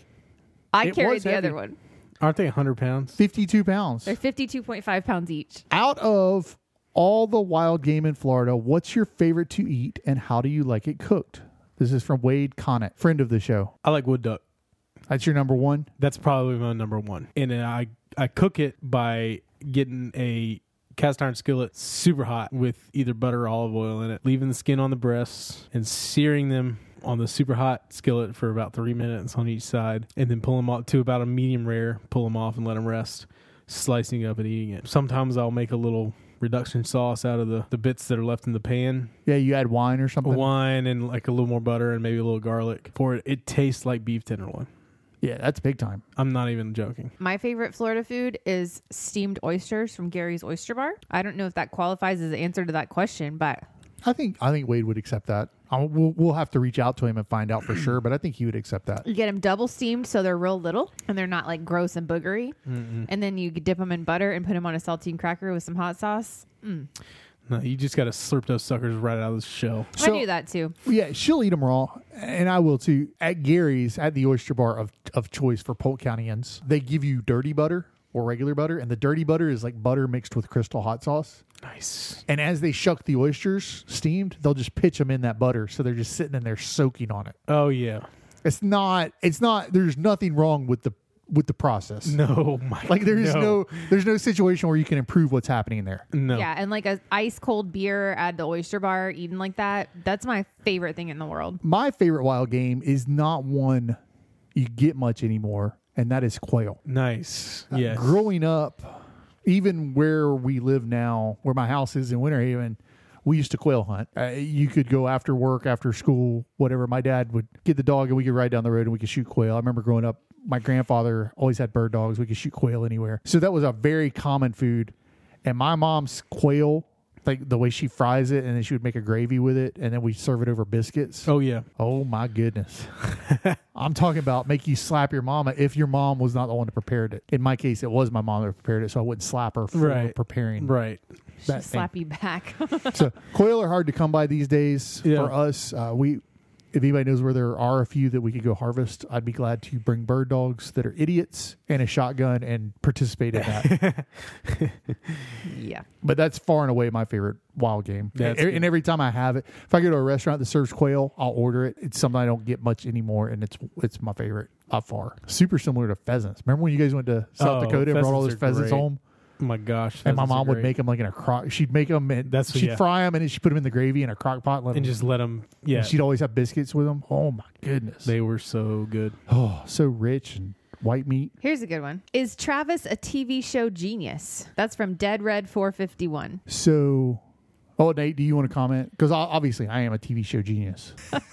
I it carried was the heavy. other one. Aren't they one hundred pounds? fifty-two pounds. They're fifty-two point five pounds each. Out of all the wild game in Florida, what's your favorite to eat and how do you like it cooked? This is from Wade Connett, friend of the show. I like wood duck. That's your number one? That's probably my number one. And then I, I cook it by getting a cast iron skillet super hot with either butter or olive oil in it, leaving the skin on the breasts and searing them on the super hot skillet for about three minutes on each side, and then pull them off to about a medium rare, pull them off and let them rest, slicing up and eating it. Sometimes I'll make a little reduction sauce out of the, the bits that are left in the pan, Yeah, you add wine or something? wine and like a little more butter and maybe a little garlic for it. It tastes like beef tenderloin. Yeah, that's big time. I'm not even joking. My favorite Florida food is steamed oysters from Gary's Oyster Bar. I don't know if that qualifies as the answer to that question, but I think I think Wade would accept that. I'll, we'll, we'll have to reach out to him and find out for sure, but I think he would accept that. you get them double steamed so they're real little and they're not like gross and boogery. Mm-mm. And then you dip them in butter and put them on a saltine cracker with some hot sauce. Mm. No, you just got to slurp those suckers right out of the shell. I do that too. Yeah, she'll eat them raw, and I will too. At Gary's, at the Oyster Bar of, of choice for Polk Countyans, they give you dirty butter or regular butter, and the dirty butter is like butter mixed with Crystal hot sauce. Nice. And as they shuck the oysters steamed, they'll just pitch them in that butter, so they're just sitting in there soaking on it. Oh, yeah. It's not. It's not. There's nothing wrong with the with the process. No, my Like there's no, no there's no situation where you can improve what's happening there. no. Yeah, and like a ice cold beer at the oyster bar, eating like that, that's my favorite thing in the world. My favorite wild game is not one you get much anymore, and that is quail. Nice. Uh, Yes. growing up, even where we live now, where my house is in Winter Haven, we used to quail hunt. Uh, you could go after work, after school, whatever. My dad would get the dog and we could ride down the road and we could shoot quail. I remember growing up, my grandfather always had bird dogs. We could shoot quail anywhere. So that was a very common food. And my mom's quail, like the way she fries it, and then she would make a gravy with it, and then we serve it over biscuits. Oh yeah. Oh my goodness. I'm talking about make you slap your mama if your mom was not the one that prepared it. In my case, it was my mom that prepared it, so I wouldn't slap her for Right. preparing Right. She'll that thing. slap you back. So quail are hard to come by these days Yeah. for us. Uh, we, if anybody knows where there are a few that we could go harvest, I'd be glad to bring bird dogs that are idiots and a shotgun and participate in that. Yeah. But that's far and away my favorite wild game. That's and, good. and every time I have it, if I go to a restaurant that serves quail, I'll order it. It's something I don't get much anymore, and it's it's my favorite by far. Super similar to pheasants. Remember when you guys went to South Oh, Dakota and brought all those pheasants are pheasants great. home? Oh my gosh. And my pheasants are mom would great. make them like in a crock. She'd make them and That's what- she'd yeah. fry them and then she'd put them in the gravy in a crock pot and, let and them, just let them. Yeah. and she'd always have biscuits with them. Oh my goodness. They were so good. oh, so rich and white meat. Here's a good one. Is Travis a T V show genius? That's from Dead Red four fifty-one. So, oh, Nate, do you want to comment? Because obviously I am a T V show genius.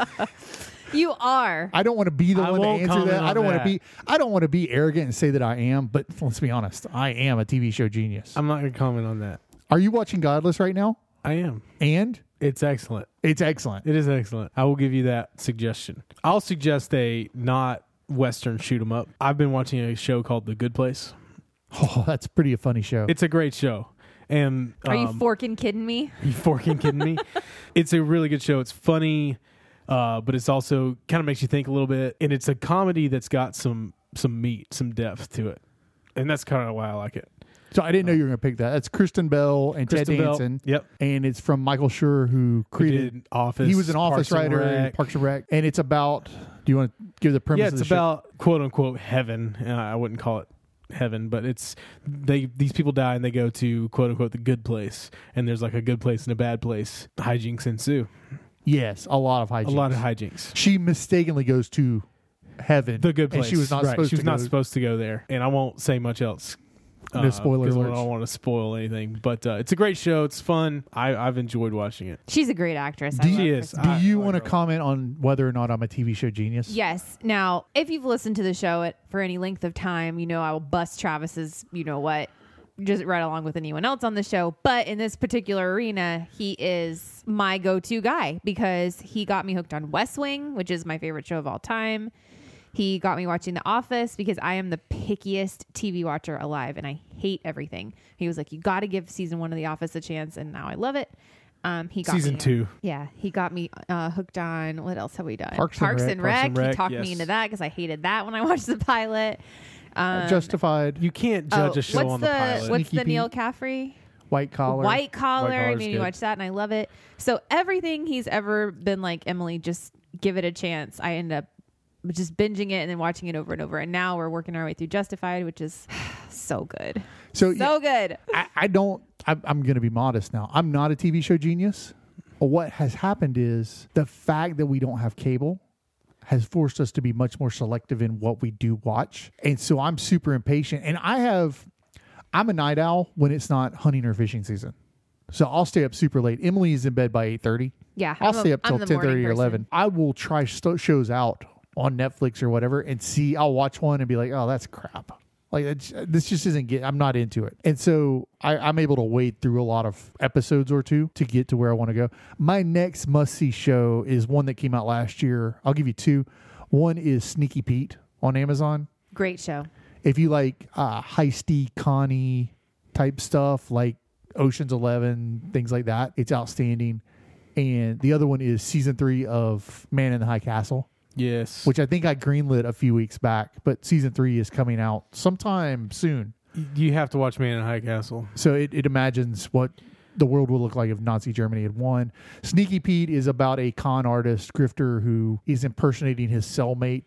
You are. I don't want to be the I one to won't answer comment that. I on don't want to that. be. I don't want to be arrogant and say that I am. But let's be honest, I am a T V show genius. I'm not going to comment on that. Are you watching Godless right now? I am. And It's excellent. it's excellent. It is excellent. I will give you that suggestion. I'll suggest a not Western shoot 'em up. I've been watching a show called The Good Place. Oh, that's pretty a funny show. It's a great show. And Are you um, forking kidding me? Are you forking kidding me? It's a really good show. It's funny, uh, but it's also kind of makes you think a little bit. And it's a comedy that's got some some meat, some depth to it. And that's kind of why I like it. So I didn't know you were going to pick that. That's Kristen Bell and Kristen Ted Bell. Danson. Yep. And it's from Michael Schur, who Who created. did Office. He was an office Parks and writer in Rec. Parks and Rec. And it's about. Do you want to give the premise? Yeah, of it's the show? about quote unquote heaven. Uh, I wouldn't call it heaven, but it's they. These people die and they go to quote unquote the good place, and there's like a good place and a bad place. Hijinks ensue. Yes, a lot of hijinks. A lot of hijinks. She mistakenly goes to heaven. The good place. And she was not Right. supposed She was to not go. supposed to go there, and I won't say much else. No spoiler 'cause I alerts. don't want to spoil anything, but uh, it's a great show. It's fun. I, I've enjoyed watching it. She's a great actress. I Do love you- Kristen I- Do Bell. you I want to like her. comment on whether or not I'm a T V show genius? Yes. Now, if you've listened to the show at, for any length of time, you know I will bust Travis's, you know what, just right along with anyone else on the show. But in this particular arena, he is my go-to guy because he got me hooked on West Wing, which is my favorite show of all time. He got me watching The Office because I am the pickiest T V watcher alive and I hate everything. He was like, you got to give season one of The Office a chance, and now I love it. Um, he got Season me, two. Yeah, he got me uh, hooked on. What else have we done? Parks and Rec. and Parks Rec. and Rec, He talked yes. me into that because I hated that when I watched the pilot. Um, Justified, You can't judge oh, a show what's on the, the pilot. what's Sneaky the Neil Pete. Caffrey? White Collar. White Collar. White I Collar's made me good. watch that and I love it. So everything he's ever been like, Emily, just give it a chance. I end up just binging it and then watching it over and over. And now we're working our way through Justified, which is so good. So, So good. I, I don't. I, I'm going to be modest now. I'm not a T V show genius. What has happened is the fact that we don't have cable has forced us to be much more selective in what we do watch. And so I'm super impatient. And I have, I'm a night owl when it's not hunting or fishing season. So I'll stay up super late. Emily is in bed by eight thirty. Yeah. I'll I'm a- stay up I'm till the ten morning thirty or person. eleven. I will try st- shows out on Netflix or whatever and see, I'll watch one and be like, oh, that's crap. Like, it's, this just isn't get. I'm not into it. And so I, I'm able to wade through a lot of episodes or two to get to where I want to go. My next must-see show is one that came out last year. I'll give you two. One is Sneaky Pete on Amazon. Great show. If you like uh, heisty, Connie type stuff, like Ocean's Eleven, things like that, it's outstanding. And the other one is season three of Man in the High Castle, Yes. which I think I greenlit a few weeks back, but season three is coming out sometime soon. You have to watch Man in High Castle. So it, it imagines what the world would look like if Nazi Germany had won. Sneaky Pete is about a con artist, grifter, who is impersonating his cellmate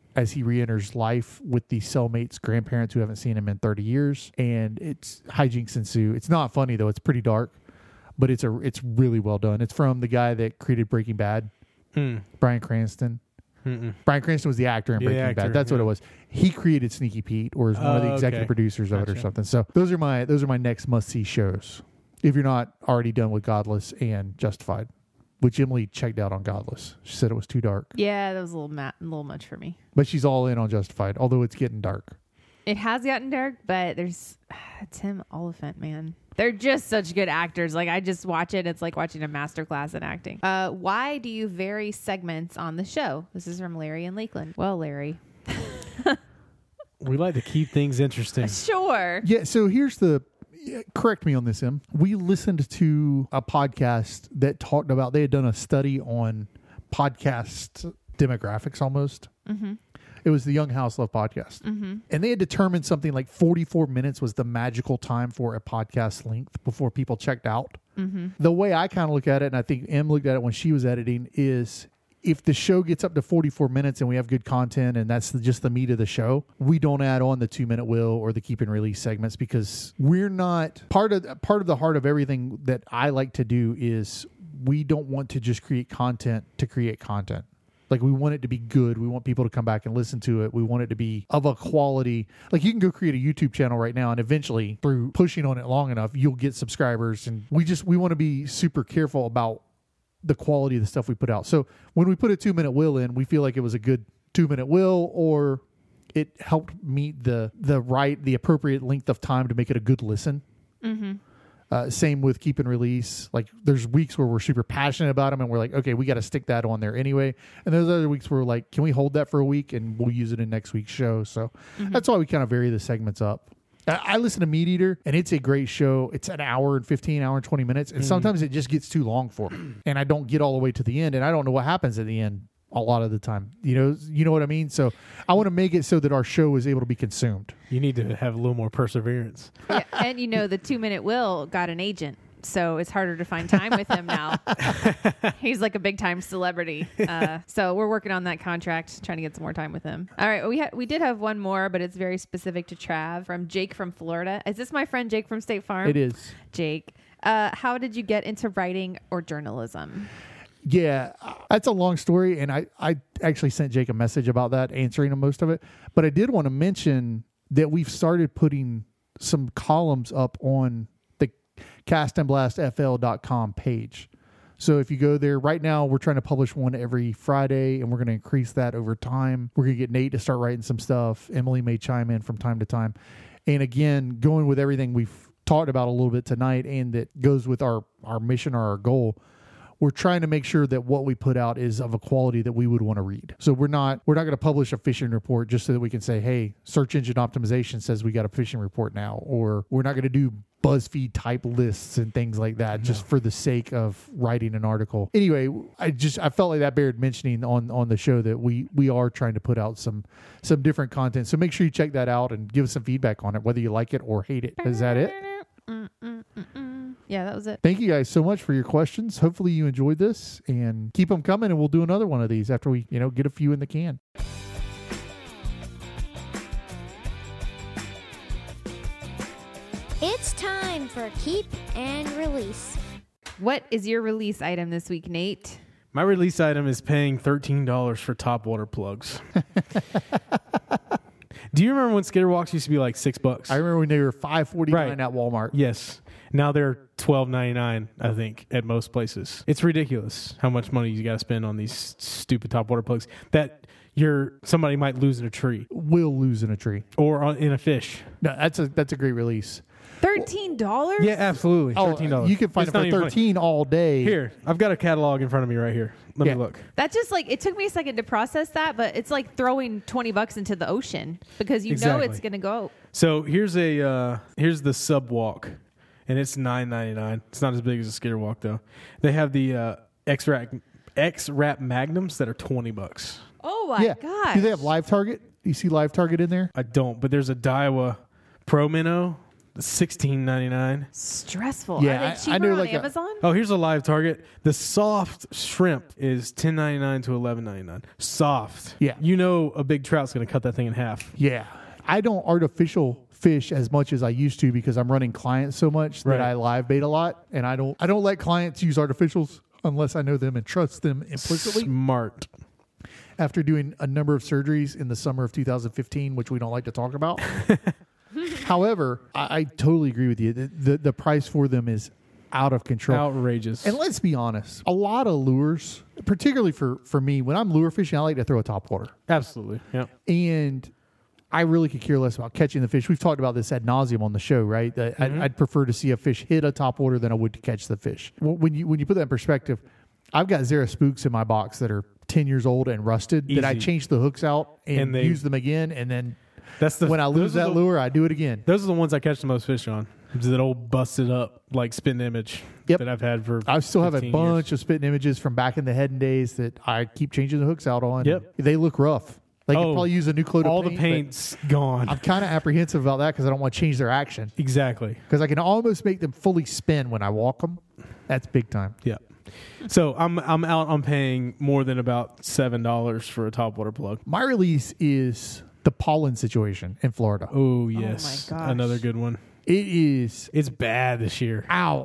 as he re-enters life with the cellmates' grandparents who haven't seen him in thirty years. And it's hijinks ensue. It's not funny, though. It's pretty dark, but it's a it's really well done. It's from the guy that created Breaking Bad, Mm. Bryan Cranston. Mm-mm. Bryan Cranston was the actor in Yeah, Breaking actor, Bad. That's yeah. what it was. He created Sneaky Pete, or is one of the Oh, executive okay. producers of it or Gotcha. something. So those are my those are my next must-see shows. If you're not already done with Godless and Justified, which Emily checked out on Godless. She said it was too dark. Yeah, that was a little ma- a little much for me. But she's all in on Justified, although it's getting dark. It has gotten dark, but there's Tim Oliphant, man. They're just such good actors. Like, I just watch it. It's like watching a masterclass in acting. Uh, why do you vary segments on the show? This is from Larry in Lakeland. Well, Larry. We like to keep things interesting. Sure. Yeah, so here's the yeah, correct me on this, Em. We listened to a podcast that talked about, they had done a study on podcast demographics almost. Mm-hmm. It was the Young House Love podcast. Mm-hmm. And they had determined something like forty-four minutes was the magical time for a podcast length before people checked out. Mm-hmm. The way I kind of look at it, and I think Em looked at it when she was editing, is if the show gets up to forty-four minutes and we have good content and that's the, just the meat of the show, we don't add on the two minute will or the keep and release segments, because we're not part of part of the heart of everything that I like to do is we don't want to just create content to create content. Like, we want it to be good. We want people to come back and listen to it. We want it to be of a quality. Like, you can go create a YouTube channel right now, and eventually, through pushing on it long enough, you'll get subscribers. And we just, we want to be super careful about the quality of the stuff we put out. So when we put a two minute will in, we feel like it was a good two minute will, or it helped meet the, the right, the appropriate length of time to make it a good listen. Mm-hmm. Uh, same with keep and release. Like, there's weeks where we're super passionate about them and we're like, okay, we got to stick that on there anyway. And there's other weeks where we're like, can we hold that for a week and we'll use it in next week's show? So Mm-hmm. that's why we kind of vary the segments up. I, I listen to Meat Eater, and it's a great show. It's an hour and fifteen, hour and twenty minutes. And Mm. sometimes it just gets too long for me. And I don't get all the way to the end. And I don't know what happens at the end a lot of the time. You know, you know what I mean? So I want to make it so that our show is able to be consumed. You need to have a little more perseverance. Yeah, and you know, the two minute will got an agent, so it's harder to find time with him now. He's like a big time celebrity. Uh, so we're working on that contract, trying to get some more time with him. All right, we ha- we did have one more, but it's very specific to Trav, from Jake from Florida. Is this my friend Jake from State Farm? It is. Jake, uh, how did you get into writing or journalism? Yeah, that's a long story, and I, I actually sent Jake a message about that, answering him most of it. But I did want to mention that we've started putting some columns up on the cast and blast f l dot com page. So if you go there right now, we're trying to publish one every Friday, and we're going to increase that over time. We're going to get Nate to start writing some stuff. Emily may chime in from time to time. And again, going with everything we've talked about a little bit tonight, and that goes with our, our mission or our goal, we're trying to make sure that what we put out is of a quality that we would want to read. So we're not we're not going to publish a fishing report just so that we can say, hey, search engine optimization says we got a fishing report now. Or we're not going to do BuzzFeed type lists and things like that, no. just for the sake of writing an article. Anyway, I just I felt like that bared mentioning on on the show that we we are trying to put out some some different content. So make sure you check that out and give us some feedback on it, whether you like it or hate it. Is that it? Mm-mm-mm-mm. Yeah, that was it. Thank you guys so much for your questions. Hopefully you enjoyed this, and keep them coming, and we'll do another one of these after we, you know, get a few in the can. It's time for Keep and Release. What is your release item this week, Nate? My release item is paying thirteen dollars for top water plugs. Do you remember when Skitter Walks used to be like six bucks? I remember when they were five forty-nine Right. at Walmart. Yes. Now they're twelve ninety-nine, I think, at most places. It's ridiculous how much money you got to spend on these stupid top water plugs that you're somebody might lose in a tree Will lose in a tree. or on, in a fish. No, that's a that's a great release. Thirteen dollars? Yeah, absolutely. thirteen dollars. Oh, you can find It's it not for even funny. thirteen all day. Here, I've got a catalog in front of me right here. Let Yeah. me look. That just like, it took me a second to process that, but it's like throwing twenty bucks into the ocean because you Exactly. know it's going to go. So here's a uh, here's the Sub Walk, and it's nine ninety-nine. It's not as big as a Skitter Walk though. They have the uh, X-Wrap X-Wrap Magnums that are twenty bucks. Oh my Yeah. gosh. Do they have Live Target? Do you see Live Target in there? I don't, but there's a Daiwa Pro Minnow sixteen ninety-nine. Stressful. Yeah, Are they I- I cheaper know, on like a- Amazon? Oh, here's a live Target. The soft shrimp is ten ninety-nine to eleven ninety-nine. Soft. Yeah. You know a big trout's going to cut that thing in half. Yeah. I don't artificial fish as much as I used to because I'm running clients so much Right. that I live bait a lot, and I don't I don't let clients use artificials unless I know them and trust them implicitly. Smart. After doing a number of surgeries in the summer of two thousand fifteen, which we don't like to talk about. However, I, I totally agree with you. The, the the price for them is out of control. Outrageous. And let's be honest, a lot of lures, particularly for, for me, when I'm lure fishing, I like to throw a topwater. Absolutely. Yeah. And I really could care less about catching the fish. We've talked about this ad nauseum on the show, right? That Mm-hmm. I'd, I'd prefer to see a fish hit a topwater than I would to catch the fish. Well, when you when you put that in perspective, I've got Zara Spooks in my box that are ten years old and rusted that I Easy. change the hooks out and, And they- use them again. And then That's the when I lose those are that the- lure, I do it again. Those are the ones I catch the most fish on. It's that old busted up like spin image Yep. that I've had for. I still have a fifteen bunch years. of spitting images from back in the head and days that I keep changing the hooks out on. Yep. They look rough. They could Oh, probably use a new coat of All paint. the but paint's gone. I'm kind of apprehensive about that because I don't want to change their action. Exactly. Because I can almost make them fully spin when I walk them. That's big time. Yeah. So I'm I'm out on paying more than about seven dollars for a topwater plug. My release is the pollen situation in Florida. Oh yes, my gosh. another good one. It is It's bad this year.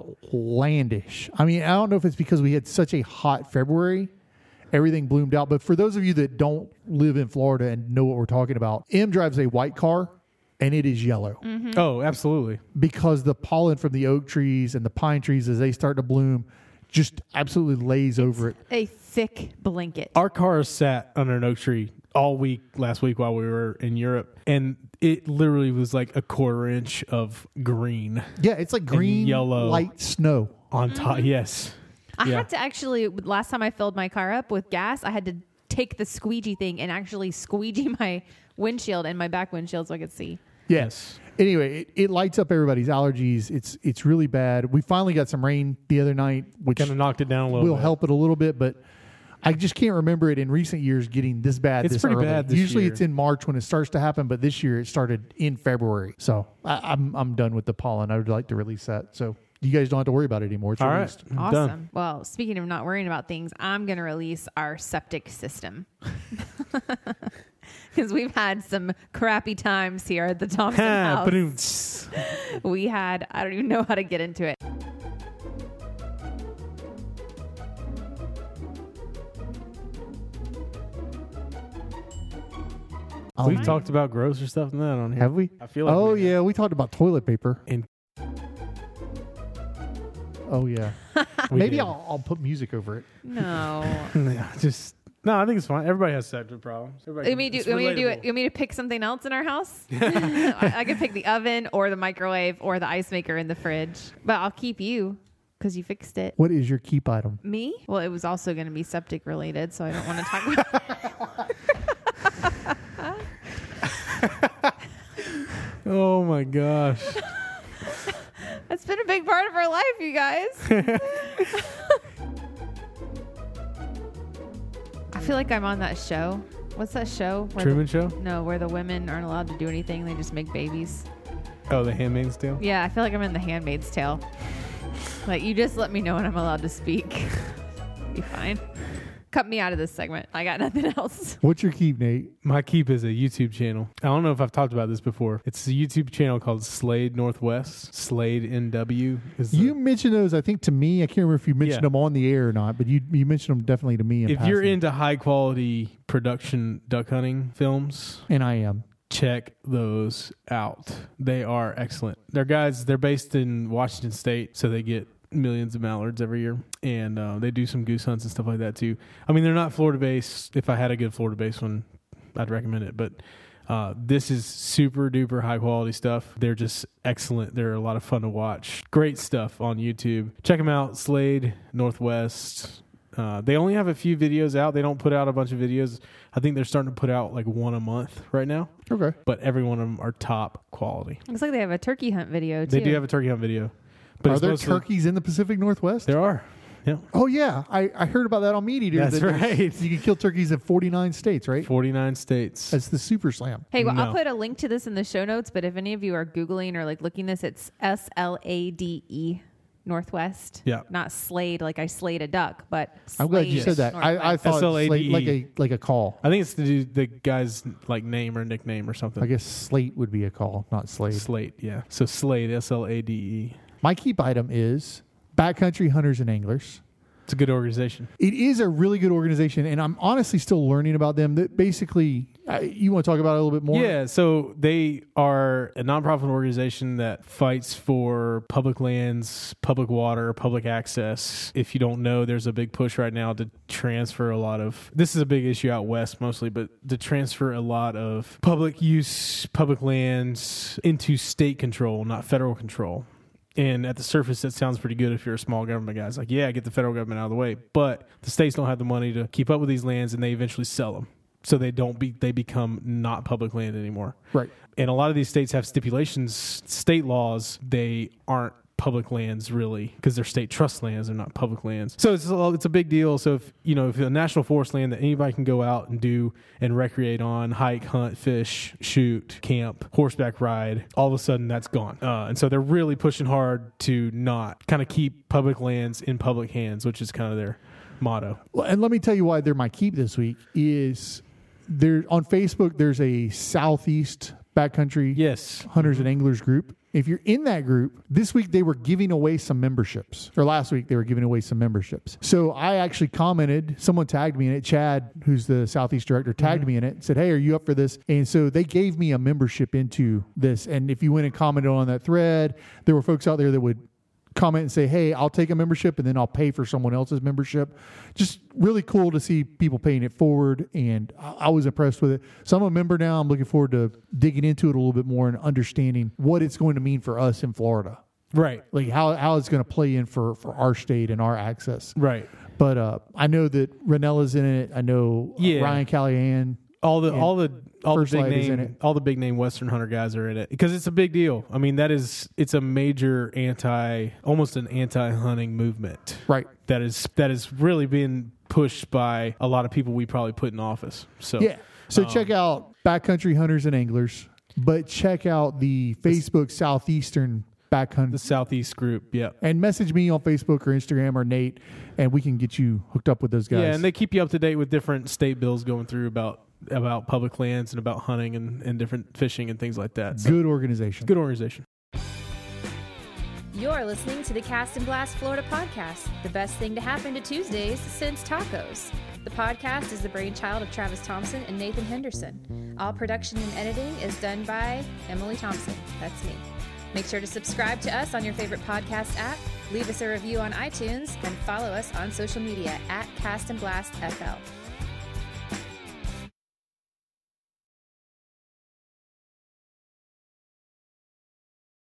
outlandish. I mean, I don't know if it's because we had such a hot February, everything bloomed out. But for those of you that don't live in Florida and know what we're talking about, M drives a white car and it is yellow Oh, absolutely. because the pollen from the oak trees and the pine trees as they start to bloom just absolutely lays over it. A thick blanket. Our car sat under an oak tree all week last week while we were in Europe, and it literally was like a quarter inch of green Yeah, it's like green, yellow. light snow. on top. Yes. I Yeah. had to actually, last time I filled my car up with gas, I had to take the squeegee thing and actually squeegee my windshield and my back windshield so I could see. Yes. Anyway, it, it lights up everybody's allergies. It's it's really bad. We finally got some rain the other night, which Kind of knocked it down a little will bit. help it a little bit, but I just can't remember it in recent years getting this bad. It's this pretty early. bad this Usually year. it's in March when it starts to happen, but this year it started in February. So I, I'm I'm done with the pollen. I would like to release that. So you guys don't have to worry about it anymore. It's All right. released. I'm Awesome. done. Well, speaking of not worrying about things, I'm going to release our septic system. Because we've had some crappy times here at the Thompson Ha, house. ba-doom-ts. We had, I don't even know how to get into it. Oh, We've man. talked about grosser stuff than that on here. Have we? I feel like Oh we have. yeah, we talked about toilet paper. And- Oh yeah. We Maybe did. I'll I'll put music over it. No. Yeah, just no. I think it's fine. Everybody has septic problems. Everybody You want me to do, it's you want me to do it? relatable. You want me to pick something else in our house? I, I could pick the oven or the microwave or the ice maker in the fridge. But I'll keep you because you fixed it. What is your keep item? Me? Well, it was also going to be septic related, so I don't want to talk about Oh my gosh. That's been a big part of our life, you guys. I feel like I'm on that show. What's that show? Where Truman Show? The, no, where the women aren't allowed to do anything. They just make babies. Oh, The Handmaid's Tale? Yeah, I feel like I'm in The Handmaid's Tale. Like, you just let me know when I'm allowed to speak. Be fine. Cut me out of this segment. I got nothing else. What's your keep, Nate? My keep is a YouTube channel. I don't know if I've talked about this before. It's a YouTube channel called Slade Northwest. Slade N W is the- You mentioned those, I think, to me. I can't remember if you mentioned Yeah. them on the air or not, but you you mentioned them definitely to me. In If you're passing. into high quality production duck hunting films, and I am. check those out. They are excellent. They're guys, they're based in Washington State, so they get millions of mallards every year, and uh, they do some goose hunts and stuff like that too. I mean, they're not Florida based. If I had a good Florida based one, I'd recommend it, but uh, this is super duper high quality stuff. They're just excellent. They're a lot of fun to watch. Great stuff on YouTube. Check them out. Slade Northwest. Uh, they only have a few videos out. They don't put out a bunch of videos. I think they're starting to put out like one a month right now, Okay. but every one of them are top quality. Looks like they have a turkey hunt video, too. They do have a turkey hunt video. But Are it's there mostly- turkeys in the Pacific Northwest? There are. Yeah. Oh yeah, I, I heard about that on Meat Eater. That's that there's- right. You can kill turkeys in forty-nine states, right? forty-nine states. That's the Super Slam. Hey, well, I'll No. put a link to this in the show notes, but if any of you are Googling or like looking this, it's S L A D E Northwest. Yeah. Not Slade, like I slayed a duck, but I'm glad you Slade said that. I, I Northwest. thought S L A D E. slate, like a like a call. I think it's the the guy's like name or nickname or something. I guess slate would be a call, not slate. Slate, yeah. So Slade, S L A D E. My keep item is Backcountry Hunters and Anglers. It's a good organization. It is a really good organization, and I'm honestly still learning about them. That basically, uh, you want to talk about it a little bit more? Yeah, so they are a nonprofit organization that fights for public lands, public water, public access. If you don't know, there's a big push right now to transfer a lot of, this is a big issue out west mostly, but to transfer a lot of public use, public lands into state control, not federal control. And at the surface, that sounds pretty good if you're a small government guy. It's like, yeah, get the federal government out of the way. But the states don't have the money to keep up with these lands, and they eventually sell them. So they don't be they become not public land anymore. Right. And a lot of these states have stipulations, state laws. They aren't public lands really because they're state trust lands. They're not public lands. So it's a, it's a big deal. So if you know if a national forest land that anybody can go out and do and recreate on, hike, hunt, fish, shoot, camp, horseback ride, all of a sudden that's gone. Uh, and so they're really pushing hard to not kind of keep public lands in public hands, which is kind of their motto. Well, and let me tell you why they're my keep this week is there on Facebook. There's a Southeast Backcountry Yes. Hunters and Anglers group. If you're in that group, this week they were giving away some memberships. Or last week they were giving away some memberships. So I actually commented, someone tagged me in it. Chad, who's the Southeast director, tagged Mm-hmm. me in it and said, hey, are you up for this? And so they gave me a membership into this. And if you went and commented on that thread, there were folks out there that would comment and say, hey, I'll take a membership and then I'll pay for someone else's membership. Just really cool to see people paying it forward. And I, I was impressed with it. So I'm a member now. I'm looking forward to digging into it a little bit more and understanding what it's going to mean for us in Florida. Right. Like how, how it's going to play in for, for our state and our access. Right. But uh, I know that Ranella's in it. I know uh, Yeah. Ryan Callahan. All the And all the all the First big Light is in name it. all the big name Western hunter guys are in it because it's a big deal. I mean, that is it's a major anti, almost an anti-hunting movement Right. that is that is really being pushed by a lot of people we probably put in office. So Yeah. So um, check out Backcountry Hunters and Anglers, but check out the Facebook Southeastern Backcountry. the Southeast group, yeah. And message me on Facebook or Instagram or Nate, and we can get you hooked up with those guys. Yeah, and they keep you up to date with different state bills going through about about public lands and about hunting and, and different fishing and things like that. So, Good organization. good organization. You're listening to the Cast and Blast Florida podcast, the best thing to happen to Tuesdays since tacos. The podcast is the brainchild of Travis Thompson and Nathan Henderson. All production and editing is done by Emily Thompson. That's me. Make sure to subscribe to us on your favorite podcast app, leave us a review on iTunes, and follow us on social media at Cast and Blast F L.